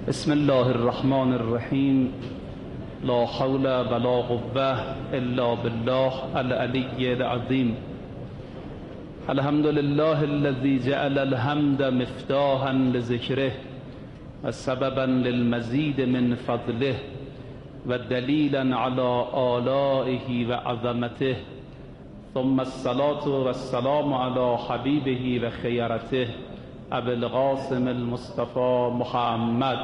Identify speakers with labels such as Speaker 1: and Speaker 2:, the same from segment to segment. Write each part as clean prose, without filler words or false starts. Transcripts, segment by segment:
Speaker 1: بسم الله الرحمن الرحیم. لا حول ولا قوة الا بالله العلی العظیم. الحمد لله الذي جعل الحمد مفتاحا لذکره و سببا للمزید من فضله و دلیلا علی آلائه و عظمته، ثم الصلاة والسلام علی حبیبه و خیرته ابی القاسم المصطفى محمد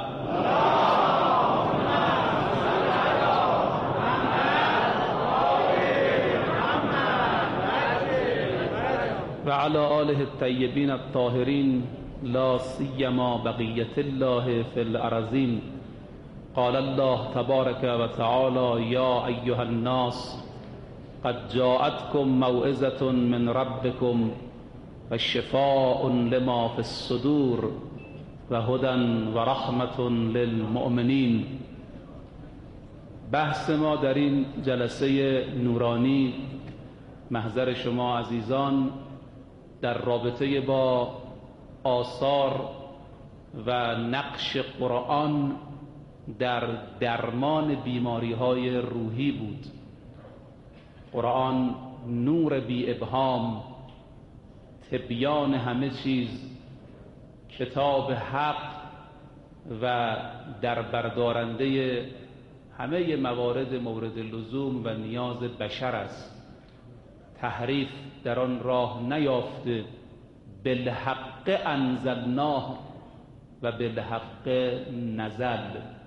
Speaker 1: و علی آله الطیبین الطاهرین، لا سیما بقیة الله فی الارضین. قال الله تبارک و تعالی: یا ایها الناس قد جاءتكم موعظة من ربكم و شفاء لما في الصدور و هدى و رحمة للمؤمنین. بحث ما در این جلسه نورانی محضر شما عزیزان در رابطه با آثار و نقش قرآن در درمان بیماری‌های روحی بود. قرآن نور بی ابهام، تبیان همه چیز، کتاب حق و در بردارنده همه مورد لزوم و نیاز بشر است. تحریف در آن راه نیافته. بالحق انزلناه و بالحق نزل.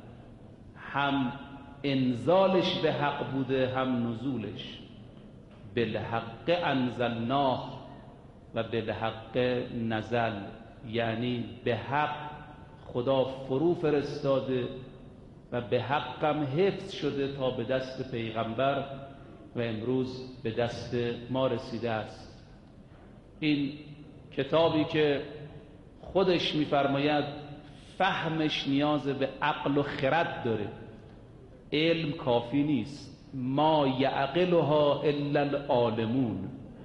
Speaker 1: هم انزالش به حق بوده، هم نزولش. بالحق انزلناه و بالحق نزل، یعنی به حق خدا فرو فرستاده و به حقم حفظ شده تا به دست پیغمبر و امروز به دست ما رسیده است. این کتابی که خودش می‌فرماید فهمش نیاز به عقل و خرد داره، علم کافی نیست. ما یعقلها الا العالمون.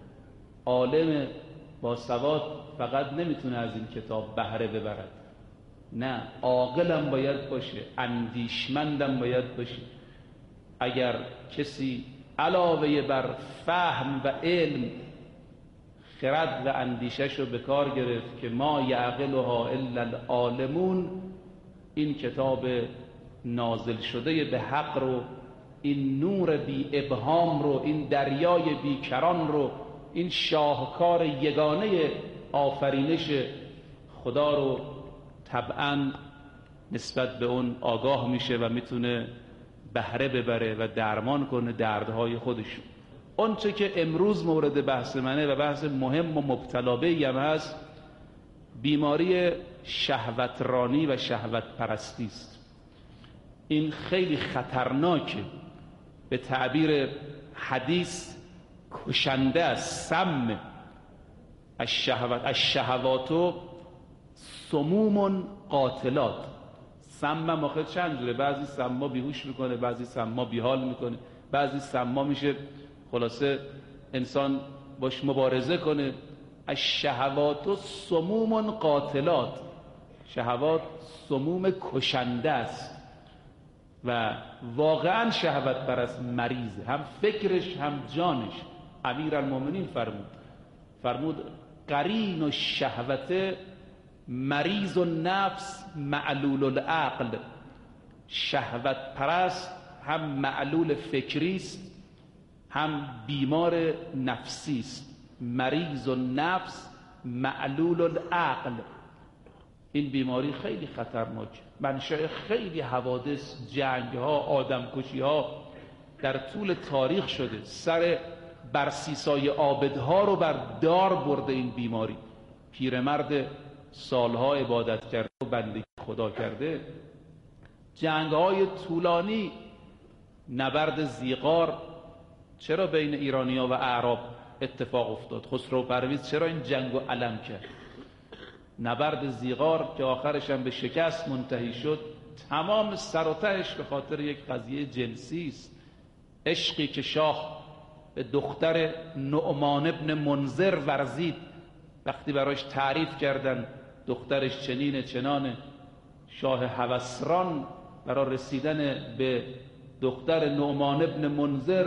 Speaker 1: عالم با سواد فقط نمیتونه از این کتاب بهره ببرد، نه، عاقلم باید باشه، اندیشمندم باید باشه. اگر کسی علاوه بر فهم و علم خرد و اندیشش رو به کار گرفت که ما یعقلها الا العالمون، این کتاب نازل شده به حق رو، این نور بی ابهام رو، این دریای بی کران رو، این شاهکار یگانه آفرینش خدا رو طبعا نسبت به اون آگاه میشه و میتونه بهره ببره و درمان کنه دردهای خودشون. اون چه که امروز مورد بحث منه و بحث مهم و مبتلا به‌ای هم هست، بیماری شهوترانی و شهوت پرستی است. این خیلی خطرناکه. به تعبیر حدیث کشنده است. سم الشهوات سموم قاتلات. سم آخر چند جوره؟ بعضی سما بیهوش میکنه، بعضی سما بیحال میکنه، بعضی سما میشه خلاصه انسان باش مبارزه کنه. الشهوات سموم قاتلات. شهوات سموم کشنده است و واقعا شهوت پرست مریضه، هم فکرش هم جانش. امیرالمومنین فرمود قرین الشهوت مریض النفس معلول العقل. شهوت پرست هم معلول فکری است، هم بیمار نفسی است. مریض النفس معلول العقل. این بیماری خیلی خطرناکه. منشأ خیلی حوادث، جنگ‌ها، آدمکشی‌ها در طول تاریخ شده. سر برسیسای عابدها رو بر دار برده این بیماری. پیرمرد سالها عبادت کرده و بندگی خدا کرده، جنگ‌های طولانی، نبرد ذیقار چرا بین ایرانی‌ها و اعراب اتفاق افتاد؟ خسرو پرویز چرا این جنگو علم کرد؟ نبرد ذیقار که آخرش هم به شکست منتهی شد، تمام سر و تهش به خاطر یک قضیه جنسی است. عشقی که شاه به دختر نعمان ابن منذر ورزید، وقتی براش تعریف کردن دخترش چنینه چنانه، شاه هوسران برای رسیدن به دختر نعمان ابن منذر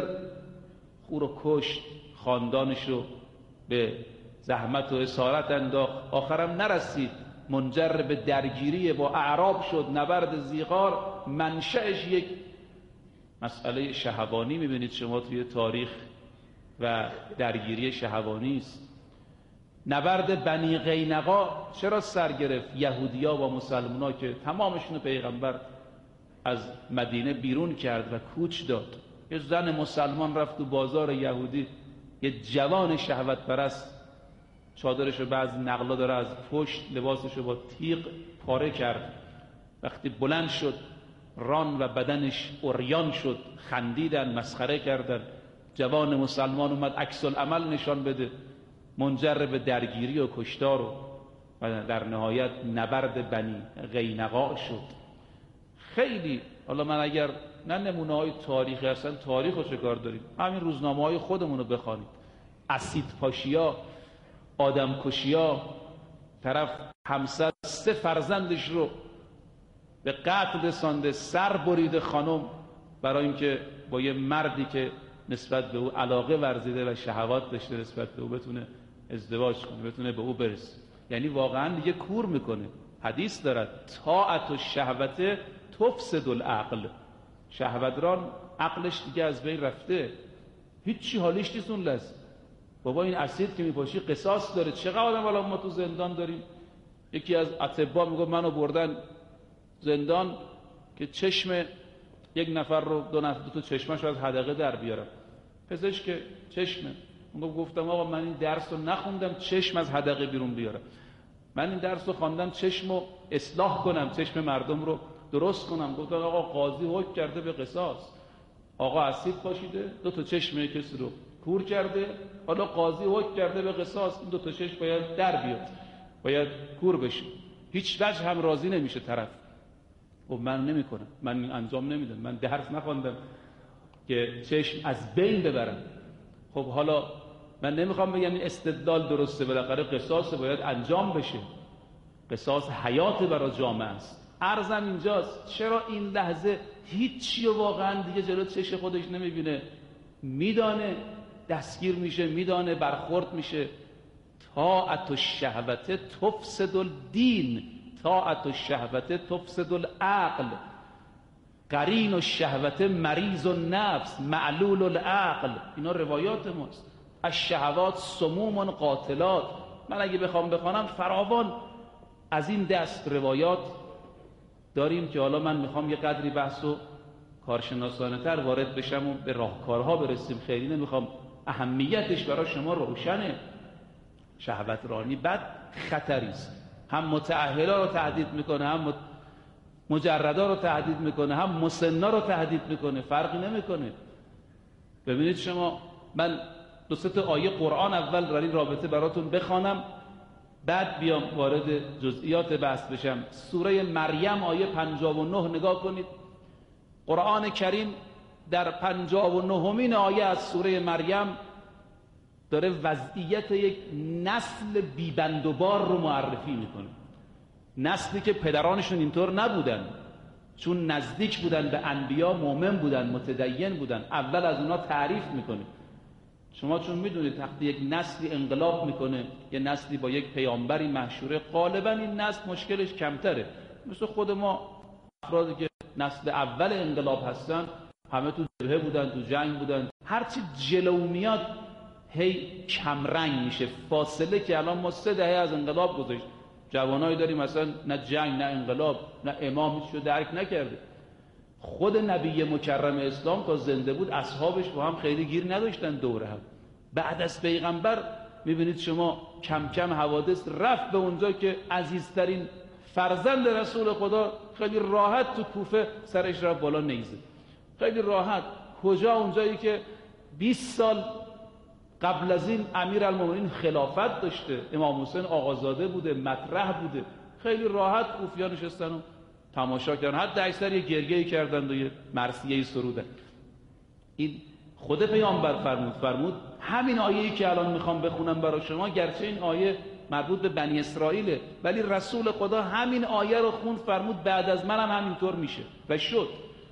Speaker 1: خور و کشت، خاندانش رو به زحمت و اسارت انداخت، آخرم نرسید، منجر به درگیری با اعراب شد. نبرد زیغار منشأش یک مسئله شهوانی میبینید شما توی تاریخ و درگیری شهوانی است. نبرد بنی قینقاع چرا سر گرفت؟ یهودیا با مسلمونا که تمامشون پیغمبر از مدینه بیرون کرد و کوچ داد. یه زن مسلمان رفت تو بازار یهودی، یه جوان شهوت پرست چادرش رو بعض نقلا داره از پشت لباسش رو با تیغ پاره کرد. وقتی بلند شد ران و بدنش عریان شد، خندیدن، مسخره کردن. جوان مسلمان اومد عکس العمل نشان بده، منجر به درگیری و کشتار و در نهایت نبرد بنی قینقاع شد. خیلی حالا من اگر نه نمونه های تاریخی هستن، تاریخ رو چه کار داریم؟ همین روزنامه های خودمون رو بخوانید. اسید پاشیا، آدم کشیا، طرف همسر 3 فرزندش رو به قتل رسانده، سر بریده خانم برای اینکه با یه مردی که نسبت به او علاقه ورزیده و شهوات داشته نسبت به او بتونه ازدواج کنه، بتونه به او برسه. یعنی واقعا دیگه کور میکنه. حدیث دارد طاعت و شهوت تفسد العقل. شهوتران عقلش دیگه از بین رفته، هیچی حالیش نیست اون لحظه. بابا این اسید که میپاشی قصاص داره. چقدر آدم الان ما تو زندان داریم. یکی از اطباء میگه منو بردن زندان که چشم یک نفر رو دو تا چشمش رو از حدقه در بیارم. پزشک چشمه. اون گفتم آقا من این درس رو نخوندم چشم از حدقه بیرون بیارم. من این درس رو خواندم چشم رو اصلاح کنم، چشم مردم رو درست کنم. گفتم آقا قاضی حکم کرده به قصاص. آقا اسید پاشیده، 2 تا چشم کسی رو کور کرده، حالا قاضی حکم کرده به قصاص، این 2 تا چشم باید در بیاد، باید کور بشه. هیچ وجه هم راضی نمیشه طرف. خب من نمیکنم، من انجام نمیدم، من درس نخواندم که چشم از بین ببرم. خب حالا من نمیخوام بگم این استدلال درسته، بالاخره قصاص باید انجام بشه. قصاص حیات برای جامعه است. عرضم اینجاست چرا این لحظه هیچی واقعا دیگه جلو چش خودش نمیبینه، میدانه دستگیر میشه، میدانه برخورد میشه. طاعت الشهوت تفسد الدین، طاعت الشهوت تفسد العقل. قرین الشهوت مریض النفس معلول العقل. اینا روایات ماست. الشهوات سموم قاتلات. من اگه بخوام بخوانم فراوان از این دست روایات داریم که حالا من میخوام یه قدری بحثو کارشناسانه تر وارد بشم و به راهکارها برسیم. خیلی نمیخوام، اهمیتش برای شما روشنه. شهوت رانی بد خطری است. هم متأهلا رو تهدید میکنه، هم مجردا رو تهدید میکنه، هم مسنا رو تهدید میکنه، فرقی نمیکنه. ببینید شما، من 2-3 تا آیه قرآن اول در این رابطه براتون بخوانم، بعد بیام وارد جزئیات بحث بشم. سوره مریم آیه 59 نگاه کنید. قرآن کریم در 59مین آیه از سوره مریم داره وضعیت یک نسل بیبندوبار رو معرفی میکنه. نسلی که پدرانشون اینطور نبودن، چون نزدیک بودن به انبیا، مؤمن بودن، متدین بودن. اول از اونا تعریف میکنه. شما چون میدونید وقتی یک نسلی انقلاب میکنه، یه نسلی با یک پیامبری محشوره، غالبا این نسل مشکلش کمتره. مثل خود ما افرادی که نسل اول انقلاب هستن، همه تو جبهه بودن، تو جنگ بودن. هرچی جلو میاد هی کمرنگ میشه. فاصله که الان ما 3 دهه از انقلاب گذاشت، جوانایی داریم مثلا نه جنگ نه انقلاب نه امام هیچ رو درک نکرده. خود نبی مکرم اسلام تا زنده بود اصحابش با هم خیلی گیر نداشتن دوره هم. بعد از پیغمبر میبینید شما کم کم حوادث رفت به اونجا که عزیزترین فرزند رسول خدا خیلی راحت تو کوفه سرش رفت بالا نیزه. خیلی راحت. کجا؟ اونجایی که 20 سال قبل از این امیرالمومنین خلافت داشته، امام حسین آقازاده بوده، مطرح بوده. خیلی راحت کوفیا نشستن و تماشا کردن، حتی اکثر یه گریه‌ای کردن و یه مرثیه‌ای سرودن. این خود پیامبر فرمود همین آیه‌ای که الان میخوام بخونم برای شما، گرچه این آیه مربوط به بنی اسرائیله، ولی رسول خدا همین آیه رو خوند، فرمود بعد از منم همینطور میشه و شد.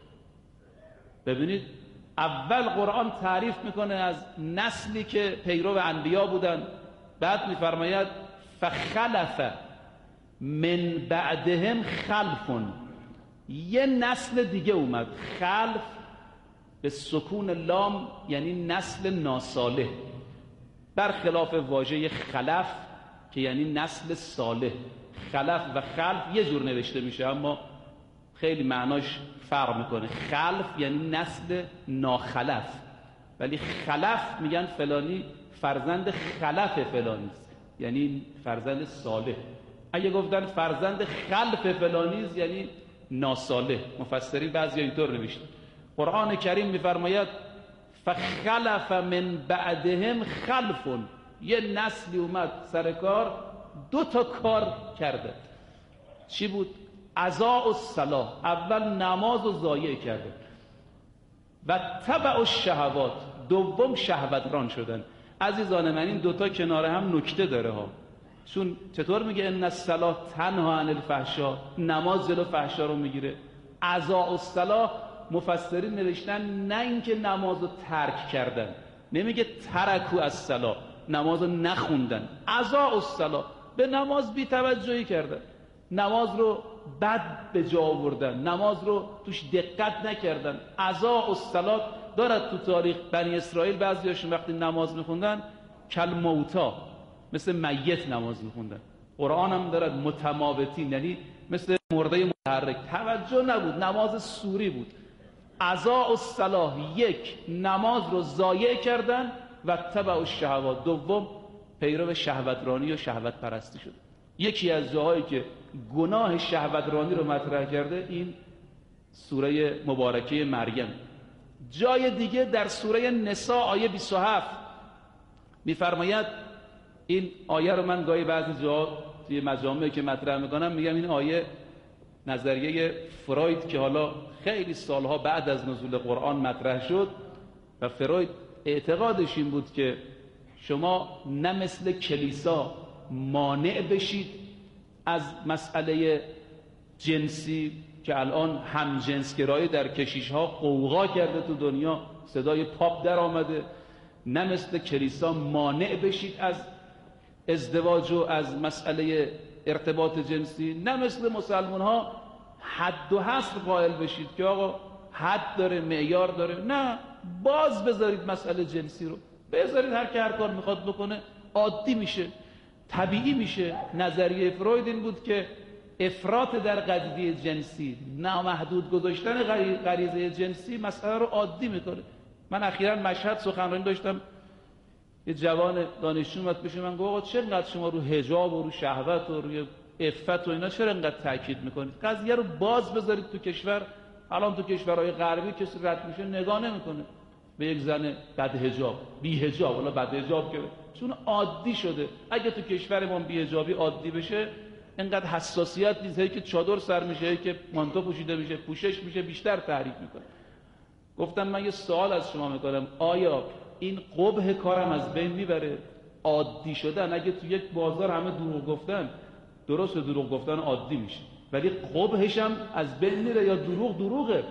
Speaker 1: ببینید اول قرآن تعریف میکنه از نسلی که پیرو انبیا بودن، بعد میفرماید فخلف من بعدهم خلفون، یه نسل دیگه اومد. خلف به سکون لام یعنی نسل ناصالح، برخلاف واژه خلف که یعنی نسل صالح. خلف و خلف یه جور نوشته میشه اما خیلی معناش فرق میکنه. خلف یعنی نسل ناخلف، ولی خلف میگن فلانی فرزند خلف فلانیست، یعنی فرزند صالح. اگه گفتن فرزند خلف فلانیست یعنی ناصالح. مفسرین بعضی اینطور نوشته. قرآن کریم میفرماید فخلف من بعدهم خلفون، یه نسلی اومد سر کار، 2 تا کار کرده. چی بود؟ اضاعوا الصلاة، اول نماز رو ضایع کرده، و تبعوا الشهوات، دوم شهوتران شدن. عزیزان من این 2 تا کنار هم نکته داره ها. چون چطور میگه ان الصلاة تنها عن الفحشاء، نماز جلو فحشا رو میگیره. اضاعوا الصلاة مفسرین نوشتن نه اینکه نماز رو ترک کردن، نمیگه ترکوا الصلاة، نماز رو نخوندن. اضاعوا الصلاة، به نماز بی توجهی کردن، نماز رو بد به جا آوردن، نماز رو توش دقت نکردن. اضاعوا الصلاة دارد تو تاریخ بنی اسرائیل بعضیاشون وقتی نماز میخوندن کالموتا، مثل میت نماز میخوندن. قرآن هم دارد متماوتین، یعنی مثل مرده متحرک، توجه نبود، نماز سوری بود. اضاعوا الصلاة، یک نماز رو ضایع کردن، و تبعوا الشهوات، دوم پیرو شهوترانی و شهوت پرستی شد. یکی از جاهایی که گناه شهوترانی رو مطرح کرده این سوره مبارکه مریم. جای دیگه در سوره نساء آیه 27 میفرماید، این آیه رو من گاهی بعضی جا توی مجامعی که مطرح میکنم میگم این آیه نظریه فروید که حالا خیلی سالها بعد از نزول قرآن مطرح شد، و فروید اعتقادش این بود که شما نه مثل کلیسا مانع بشید از مسئله جنسی که الان همجنسگرایی در کشیش‌ها قوقا کرده تو دنیا، صدای پاپ در آمده، نه مثل کلیسا مانع بشید از ازدواج و از مسئله ارتباط جنسی، نه مثل مسلمان ها حد و حصر قائل بشید که آقا حد داره، معیار داره. نه، باز بذارید مسئله جنسی رو، بذارید هر که هر کار میخواد بکنه، عادی میشه، طبیعی میشه. نظریه فروید این بود که افراط در قضیه جنسی، نامحدود گذاشتن غریزه جنسی مسئله رو عادی میکنه. من اخیراً مشهد سخنرانی داشتم، یه جوان دانشجو اومد پیش من گفت آقا چرا شما رو حجاب و رو شهوت و روی عفت و اینا چرا انقدر تاکید میکنید؟ قضیه رو باز بذارید تو کشور. الان تو کشورهای غربی کسی رد میشه نگاه نمیکنه به یک زن بد حجاب، بی حجاب، ولی بد حجاب که چون عادی شده. اگه تو کشورمون بی حجابی عادی بشه انقدر حساسیت نیست، هی که چادر سر میشه، هی که مانتو پوشیده میشه، پوشش میشه، بیشتر تحریک میکنه. گفتم من یه سوال از شما میکنم، آیا این قبح کارم از بین میبره؟ عادی شدن، اگه تو یک بازار همه دروغ گفتن، درست دروغ گفتن عادی میشه، ولی قبحش هم از بین میره یا دروغه؟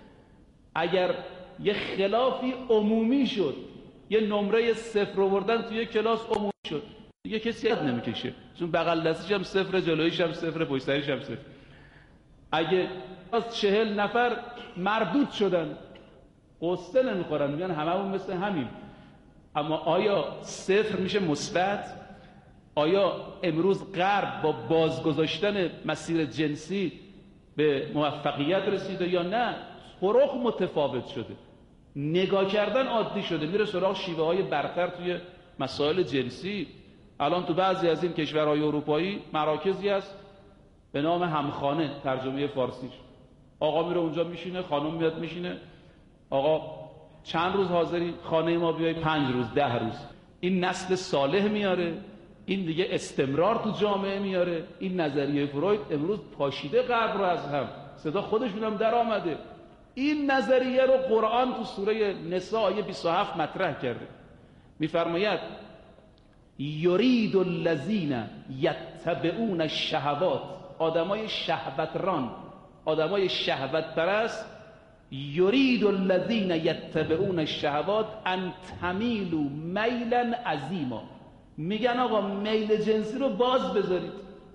Speaker 1: اگر یه خلافی عمومی شد، یه نمره 0 آوردن توی یک کلاس عمومی شد، دیگه کسی یاد نمیکشه، چون بغل دستش هم 0، جلویش هم 0، پشت سرش هم 0. اگه از 40 نفر مردود شدن قصه نمیخورن، میگن هممون مثل همیم. اما آیا 0 میشه مثبت؟ آیا امروز غرب با بازگذاشتن مسیر جنسی به موفقیت رسیده یا نه؟ طرق متفاوت شده، نگاه کردن عادی شده، میره سراغ شیوه های برتر توی مسائل جنسی. الان تو بعضی از این کشورهای اروپایی مراکزی هست به نام همخانه، ترجمه فارسیش. آقا میره اونجا میشینه، خانم میاد میشینه، آقا چند روز حاضری خانه ما بیای؟ 5 روز، 10 روز. این نسل صالح میاره، این دیگه استمرار تو جامعه میاره. این نظریه فروید امروز پاشیده غرب رو از هم، صدا خودشون هم در آمده. این نظریه رو قرآن تو سوره نساء آیه 27 مطرح کرده، میفرماید یرید الذین یتبعون الشهوات، آدمای شهوتران، آدمای شهوت پرست، یرید الذین یتبعون الشهوات ان تمیلوا میلا عظیما، میگن آقا میل جنسی رو باز بذارید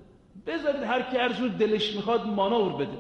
Speaker 1: هر کی هر جور دلش میخواد مانور بده.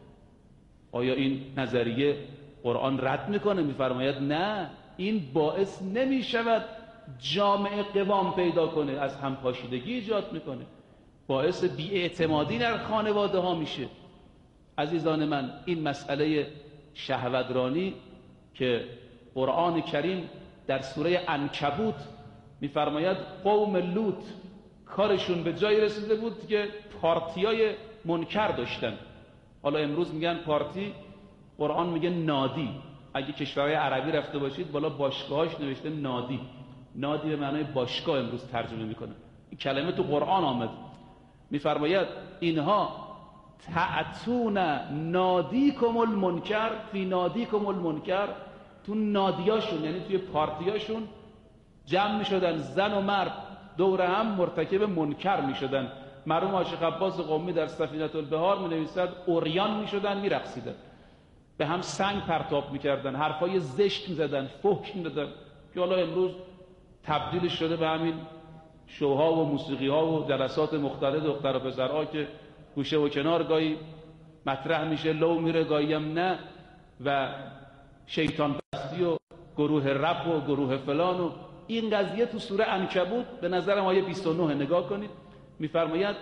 Speaker 1: آیا این نظریه قرآن رد میکنه؟ میفرماید نه، این باعث نمیشود جامعه قوام پیدا کنه، از همپاشیدگی ایجاد میکنه، باعث بی‌اعتمادی در خانواده ها میشه. عزیزان من، این مسئله شهوترانی که قرآن کریم در سوره عنکبوت میفرماید قوم لوط کارشون به جایی رسیده بود که پارتیای منکر داشتن. حالا امروز میگن پارتی، قرآن میگه نادی. اگه کشورهای عربی رفته باشید بالا باشگاهاش نوشته نادی. نادی به معنای باشگاه امروز ترجمه میکنه. این کلمه تو قرآن آمد. میفرماید اینها تعتون نادیکم المنکر فی نادیکم المنکر، تو نادیاشون یعنی توی پارتیاشون جمع میشدن، زن و مرد دور هم مرتکب منکر میشدن. مرحوم عاشق عباس قمی در سفینة البحار مینویسد عریان میشدن، میرقصیدن، به هم سنگ پرتاب میکردن، حرفای زشت میزدن، فحش میدادن، که حالا امروز تبدیل شده به همین شوها و موسیقی ها و جلسات مختلط دختر و پسرها که گوشه و کنار گاهی مطرح میشه، لو میره گاهی هم نه، و شیطان پرستی و گروه رپ و گروه فلان. و این قضیه تو سوره عنکبوت به نظرم آیه 29 نگاه کنید، میفرماید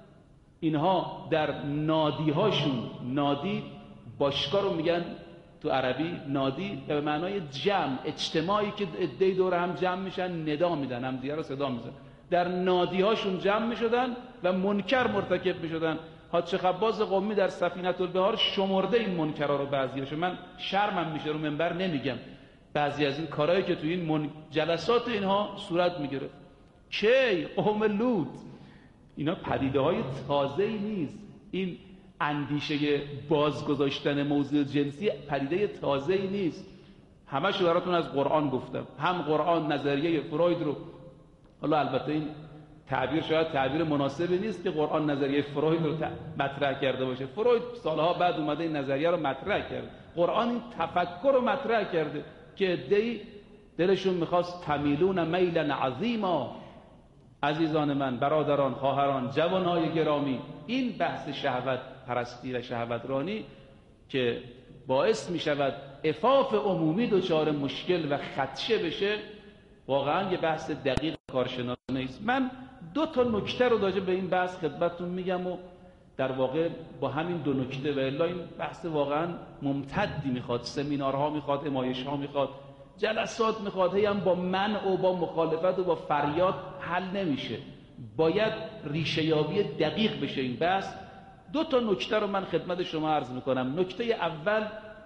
Speaker 1: اینها در نادیهاشون، نادی باشگاه رو میگن تو عربی نادی، به معنای جمع، اجتماعی که عده‌ای دور هم جمع میشن ندا میدن، هم دیگه رو صدا میزنن، در نادیهاشون جمع میشدن و منکر مرتکب میشدن. حاج خباز قمی در سفینة البحار شمرده این منکرها رو، بعضیاشو من شرمم میشه رو منبر نمیگم، بعضی از این کارهایی که تو این جلسات اینها صورت میگیره. کی؟ قوم لوط. اینا پدیده های تازه‌ای نیست. این اندیشه بازگذاشتن موضوع جنسی پدیده تازه‌ای نیست. همه‌شو براتون از قرآن گفتم. هم قرآن نظریه فروید رو، حالا البته این تعبیر شاید تعبیر مناسبی نیست که قرآن نظریه فروید رو مطرح کرده باشه. فروید سالها بعد اومده این نظریه رو مطرح کرد. قرآن این تفکر رو مطرح کرده که عده‌ای دلشون میخواست تمیلون میلا عظیما. عزیزان من، برادران، خواهران، جوانهای گرامی، این بحث شهوت پرستی و شهوترانی که باعث می شود عفاف عمومی دچار مشکل و خدشه بشه، واقعا یه بحث دقیق کارشناسانه است. من 2 تا نکته رو راجع به این بحث خدمتتون میگم و در واقع با همین 2 نکته، و الا این بحث واقعا ممتدی میخواد، سمینارها میخواد، نمایش‌ها میخواد، جلسات میخواد، هی هم با منع و با مخالفت و با فریاد حل نمیشه. باید ریشه یابی دقیق بشه این بحث. 2 تا نکته رو من خدمت شما عرض میکنم. نکته اول،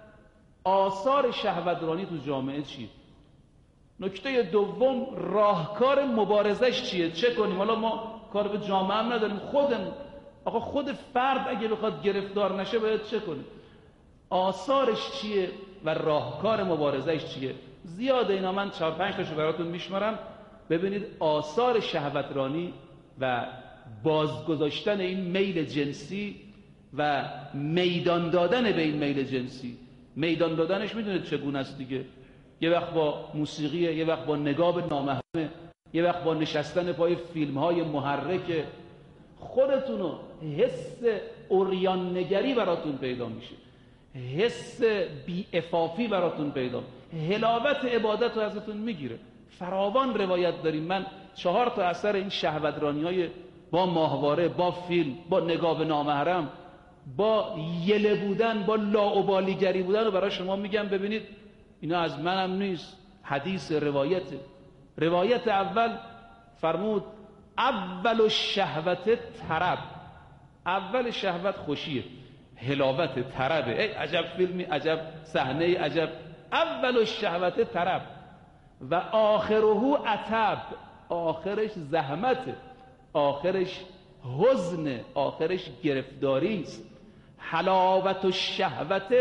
Speaker 1: آثار شهوترانی تو جامعه چیه؟ نکته دوم، راهکار مبارزش چیه؟ چه کنیم؟ حالا ما کار به جامعه هم نداریم، خود فرد اگه بخواد گرفتار نشه باید چه کنیم؟ آثارش چیه و راهکار مبارزش چیه؟ زیاده اینا، من 4-5 تاشو براتون میشمارم. ببینید آثار شهوترانی و بازگذاشتن این میل جنسی و میدان دادن به این میل جنسی. میدان دادنش میدونید چگونه است دیگه؟ یه وقت با موسیقیه، یه وقت با نگاه به نامحرمه، یه وقت با نشستن پای فیلم‌های محرک. خودتونو حس عریان نگری براتون پیدا میشه، حس بی‌عفافی براتون پیدا، حلاوت عبادت رو ازتون میگیره. فراوان روایت داریم. من 4 تا اثر این شهوترانی‌های با ماهواره، با فیلم، با نگاه به نامحرم، با یله بودن، با لاابالیگری بودن رو برای شما میگم. ببینید اینا از منم نیست، حدیث روایته. روایت اول فرمود اول الشهوت طرب، اول شهوت خوشیه، حلاوت، طربه. ای عجب فیلمی، عجب صحنه، عجب. اول الشهوت طرب و آخره عتب، آخرش زحمته، آخرش حزن، آخرش گرفتاری است. حلاوت الشهوت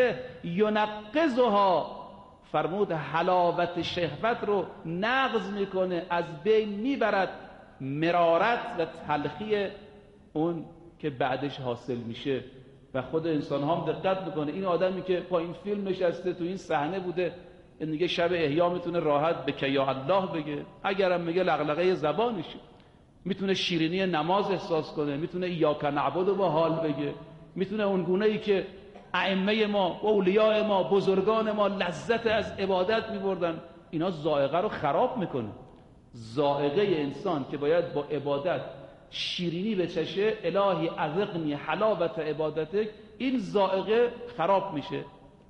Speaker 1: ینقضها، فرمود حلاوت شهوت رو نقض میکنه، از بین میبرد. مرارت و تلخی اون که بعدش حاصل میشه. و خود انسان ها هم دقت میکنه، این آدمی که با این فیلم نشسته تو این صحنه بوده، این دیگه شب احیا میتونه راحت بکه یا الله بگه، اگرم میگه لغلقه زبانشه، میتونه شیرینی نماز احساس کنه، میتونه ایاک نعبد و با حال بگه، میتونه اون گونه‌ای که ائمه ما و اولیاء ما بزرگان ما لذت از عبادت میبردن، اینا ذائقه رو خراب میکنه. ذائقه انسان که باید با عبادت شیرینی بچشه، الهی اذقنی حلاوت عبادتک، این ذائقه خراب میشه.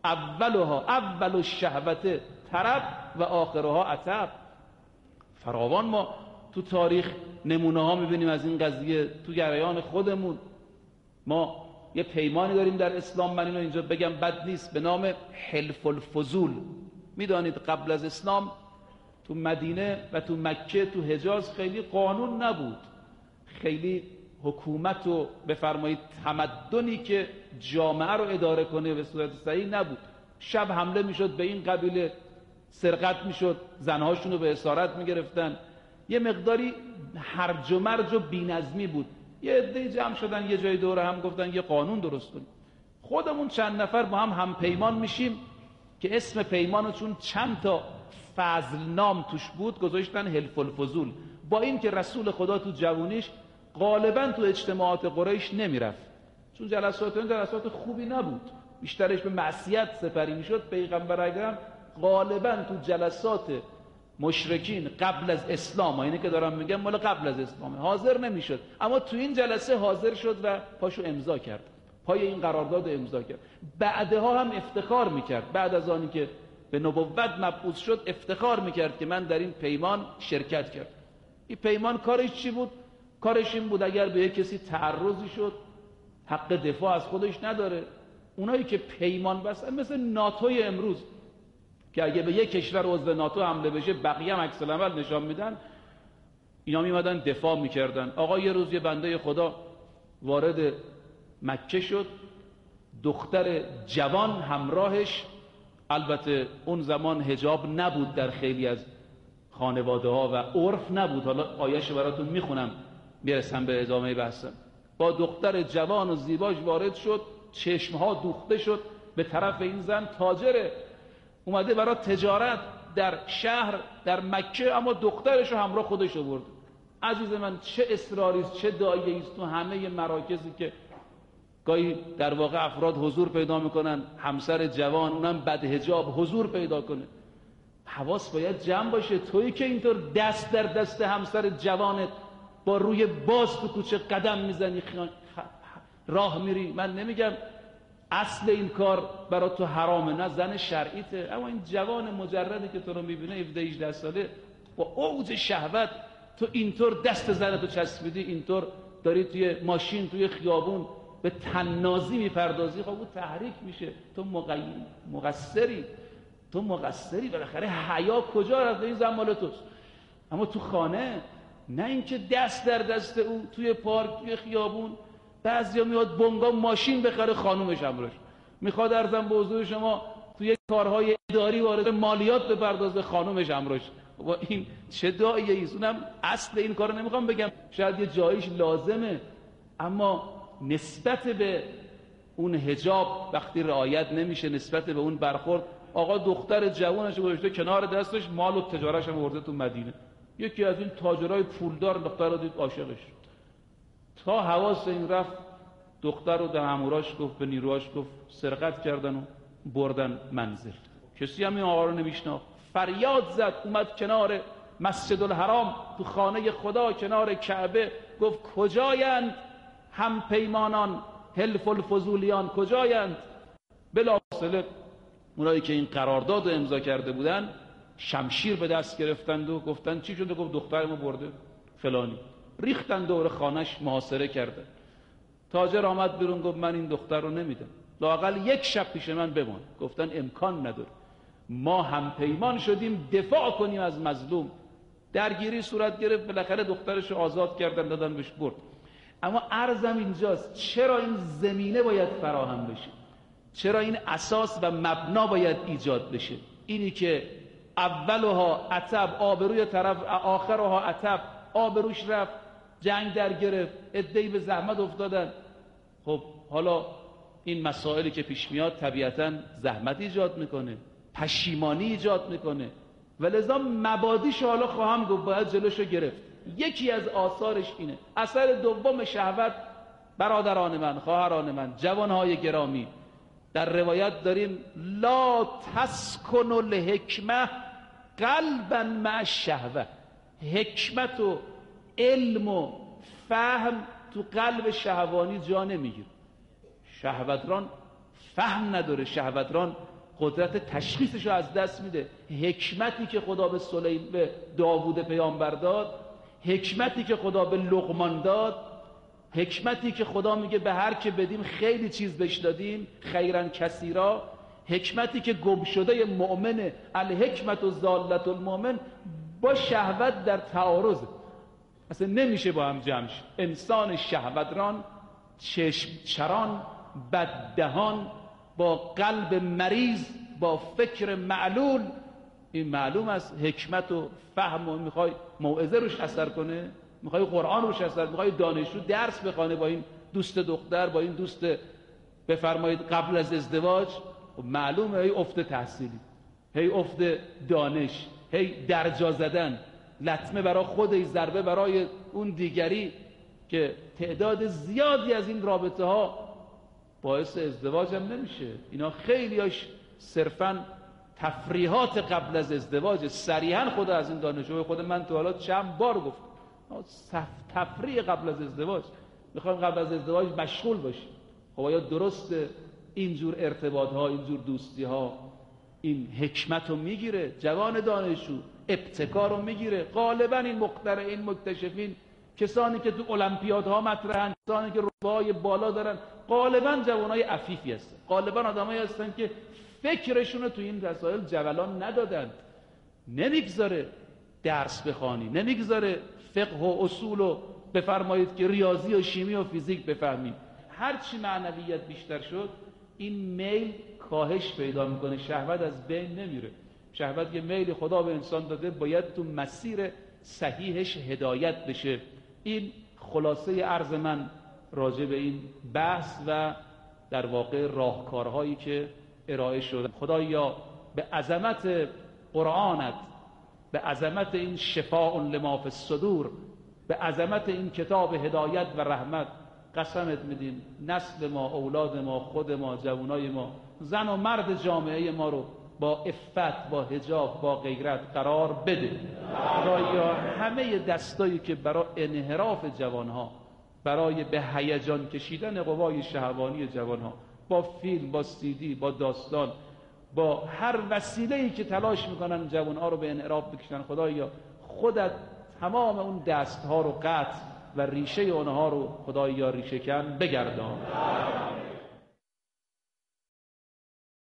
Speaker 1: اول الشهوت طرب و آخرها عتب. فراوان ما تو تاریخ نمونه ها میبینیم از این قضیه. تو جریان خودمون ما یه پیمانی داریم در اسلام، من اینو اینجا بگم بد نیست، به نام حلف الفضول. میدانید قبل از اسلام تو مدینه و تو مکه تو حجاز خیلی قانون نبود، خیلی حکومت و بفرمایید تمدنی که جامعه رو اداره کنه به صورت صحیح نبود. شب حمله میشد به این قبیله، سرقت میشد، زنهاشون رو به اسارت میگرفتن، یه مقداری هرج و مرج و بی‌نظمی بود. یه عده‌ای جمع شدن یه جای دور هم، گفتن یه قانون درست کنیم. خودمون چند نفر با هم پیمان میشیم که اسم پیمانو چون چند تا فضل نام توش بود گذاشتن حلف الفضول. با این که رسول خدا تو جوونیش غالبا تو اجتماعات قریش نمیرفت، چون جلسات خوبی نبود، بیشترش به معصیت سپری میشد. پیغمبر اکرم غالبا تو جلسات مشرکین قبل از اسلام، اینه که دارم میگم مال قبل از اسلام، حاضر نمیشد، اما تو این جلسه حاضر شد و پاشو امضا کرد، پای این قرارداد امضا کرد. بعدها هم افتخار میکرد، بعد از آنی که به نبوت مبعوث شد افتخار میکرد که من در این پیمان شرکت کردم. این پیمان کارش چی بود؟ کارش این بود اگر به یک کسی تعرضی شد حق دفاع از خودش نداره. اونایی که پیمان بستن مثل ناتوی امروز که اگه به یک کشور عضو ناتو حمله بشه بقیه هم عکس العمل نشان میدن، اینا میمدن دفاع میکردن. آقا یه روز یه بنده خدا وارد مکه شد، دختر جوان همراهش، البته اون زمان حجاب نبود در خیلی از خانواده ها و عرف نبود، حالا آیه‌شو براتون میخونم میرسم به ادامه بحثم. با دختر جوان و زیباش وارد شد، چشمها دوخته شد به طرف این زن، تاجره، اومده برای تجارت در شهر در مکه، اما دخترشو همراه خودش آورد. عزیز من چه اصراریست، چه داعیه‌ایست تو همه مراکزی که گاهی در واقع افراد حضور پیدا میکنن، همسر جوان اونم بدحجاب حضور پیدا کنه. حواس باید جمع باشه. تویی که اینطور دست در دست همسر جوانت با روی باز تو کوچه قدم میزنی، راه میری، من نمیگم اصل این کار برای تو حرامه، نه زن شرعیته، اما این جوان مجردی که تو رو میبینه 17-18 ساله با اوج شهوت، تو اینطور دست زنتو چسبیدی، اینطور داری توی ماشین توی خیابون به طنازی میپردازی، خب اون تحریک میشه. تو مقصری بالاخره حیا کجا رفته؟ این زن مال توست. اما تو خانه نه اینکه دست در دست او توی پارک توی خیابون. بعضیا میاد بنگاه ماشین بخره خانومش همراهش، میخواد ارزم به حضور شما توی کارهای اداری وارد مالیات بپردازه، خانومش همراهش. با این چه داعیه ایست؟ اونم اصل این کارو نمیخوام بگم، شاید یه جاییش لازمه، اما نسبت به اون حجاب وقتی رعایت نمیشه، نسبت به اون برخورد، آقا دختر جوانش گذاشته کنار دستش، مال و تجارتش هم آورده تو مدینه. یکی از این تاجرای پولدار دختر رو دید عاشقش، تا حواس این رفت دختر رو به ماموراش گفت، به نیروهاش گفت، سرقت کردن و بردن منزل. کسی هم این آقا رو نمیشناخت. فریاد زد، اومد کنار مسجد الحرام تو خانه خدا کنار کعبه، گفت کجایند هم پیمانان حلف الفضولیان، کجایند؟ بلافاصله اونایی که این قرارداد رو امضا کرده بودن شمشیر به دست گرفتند و گفتن چی شده؟ گفت دختر ما برده فلانی. ریختن دور خانش، محاصره کردن. تاجر آمد بیرون گفت من این دختر رو نمیدم، لااقل یک شب پیش من بمان. گفتن امکان نداره، ما هم پیمان شدیم دفاع کنیم از مظلوم. درگیری صورت گرفت، بالاخره دخترش رو آزاد کردن، دادن بهش برد. اما عرضم اینجاست، چرا این زمینه باید فراهم بشه؟ چرا این اساس و مبنا باید ایجاد بشه؟ اینی که اولها عتب، آبروی طرف، آخرها عتب، آبروش رفت، جنگ در گرفت، عده‌ای به زحمت افتادن. خب حالا این مسائلی که پیش میاد طبیعتاً زحمت ایجاد میکنه، پشیمانی ایجاد میکنه و لذا مبادیش حالا خواهم گفت باید جلوشو گرفت. یکی از آثارش اینه. اثر دوم شهوت، برادران من، خواهران من، جوانهای گرامی، در روایت داریم لا تسکن الحکمه قلبا مع الشهوه. حکمت و علم و فهم تو قلب شهوانی جا نمیگیره. شهوتران فهم نداره، شهوتران قدرت تشخیصش رو از دست میده. حکمتی که خدا به داوود پیامبر داد، حکمتی که خدا به لقمان داد، حکمتی که خدا میگه به هر که بدیم خیلی چیز بهش دادیم، خیرن کثیرا، حکمتی که گم شده مؤمن، الحکمت و ضالت المؤمن، با شهوت در تعارض، اصلا نمیشه با هم جمع شد. انسان شهوتران، چشم چران، بددهان، با قلب مریض، با فکر معلول. این معلوم است حکمت و فهم و میخوای موعظه روش اثر کنه، میخوای قرآن روش اثر، میخوای دانشجو درس بخونه با این دوست دختر، با این دوست بفرمایید قبل از ازدواج، معلومه هی افت تحصیلی، هی افت دانش، هی درجا زدن، لطمه برای خودش، ضربه برای اون دیگری، که تعداد زیادی از این رابطه ها باعث ازدواج هم نمیشه. اینا خیلیاش صرفاً تفریحات قبل از ازدواج. صریحاً خدا از این دانشجو، خود من تو حالا چند بار گفتم تفریح قبل از ازدواج، میخوایم قبل از ازدواج مشغول باشیم. خب آیا درسته اینجور ارتباط ها، اینجور دوستی ها این حکمت رو میگیره؟ جوان دانشجو ابتکار رو میگیره؟ غالبا این مخترعین، مکتشفین، کسانی که تو المپیادها مطرحن، کسانی که رتبه‌های بالا دارن، غالبا جوانای عفیفی هستن، غالبا آدمایی هستن که فکرشون رو تو این مسائل جولان ندادن. نمیگذاره درس بخوانی، نمیگذاره فقه و اصول و بفرمایید که ریاضی و شیمی و فیزیک بفهمید. هرچی معنویت بیشتر شد این میل کاهش پیدا میکنه، شهوت از بین نمیره. شهوت یه میل خدا به انسان داده، باید تو مسیر صحیحش هدایت بشه. این خلاصه عرض من راجع به این بحث و در واقع راهکارهایی که ارائه شده. خدایا به عظمت قرآنت، به عظمت این شفاء لما فی الصدور، به عظمت این کتاب هدایت و رحمت قسمت میدیم نسل ما، اولاد ما، خود ما، جوانای ما، زن و مرد جامعه ما رو با عفت، با حجاب، با غیرت قرار بده. خدایا همه دستایی که برای انحراف جوانها، برای به هیجان کشیدن قوای شهوانی جوانها، با فیلم، با سیدی، با داستان، با هر وسیله‌ای که تلاش میکنن جوانها رو به انحراف بکشن، خدایا خودت تمام اون دستها رو قطع و ریشه اونها رو خدایا ریشه کن بگردان.